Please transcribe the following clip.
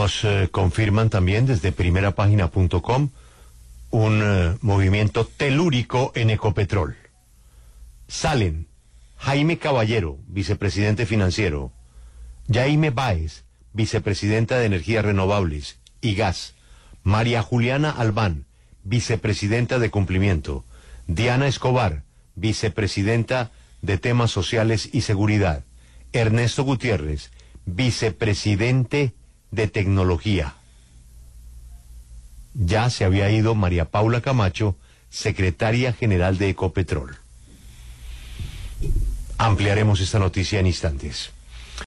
Nos confirman también desde primerapágina.com un movimiento telúrico en Ecopetrol. Salen Jaime Caballero, vicepresidente financiero, Jaime Báez, vicepresidenta de Energías Renovables y Gas, María Juliana Albán, vicepresidenta de Cumplimiento, Diana Escobar, vicepresidenta de Temas Sociales y Seguridad, Ernesto Gutiérrez, vicepresidente de Tecnología. Ya se había ido María Paula Camacho, secretaria general de Ecopetrol. Ampliaremos esta noticia en instantes.